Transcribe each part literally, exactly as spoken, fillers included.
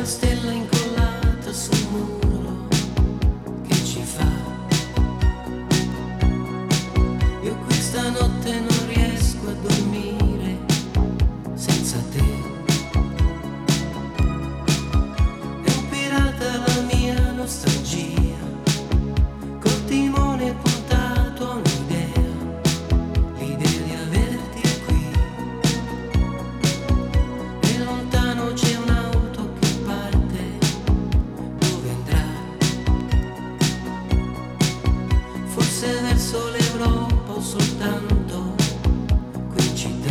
stella incollata sul muro che ci fa. Io questa notte non riesco a dormire senza te. È un pirata la mia nostalgia, col timone puntato a un'idea, l'idea di averti qui. E lontano c'è un'auto che parte, dove andrà? Forse verso l'Europa o soltanto qui in città.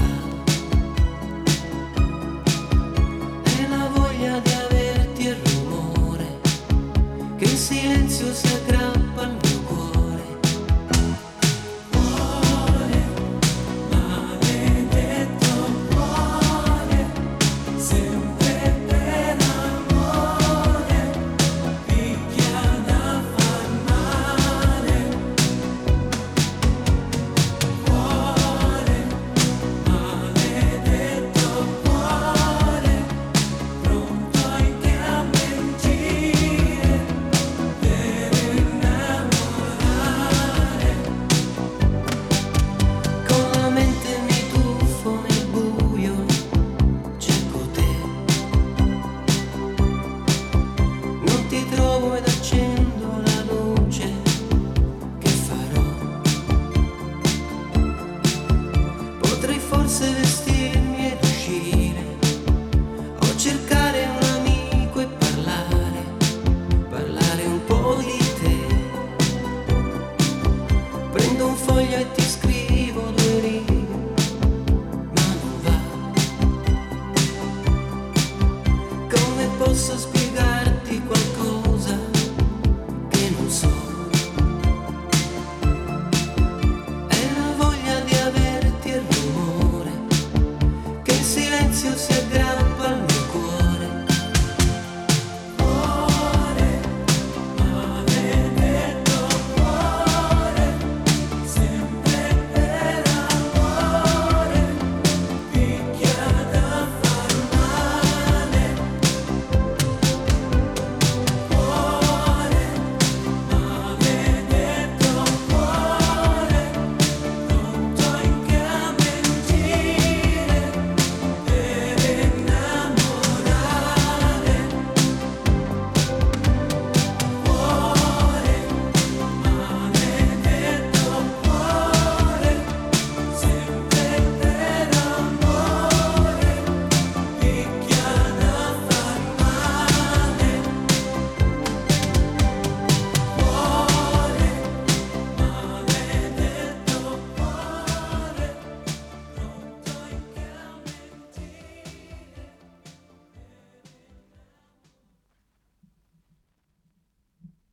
E la voglia di averti e il rumore che in silenzio si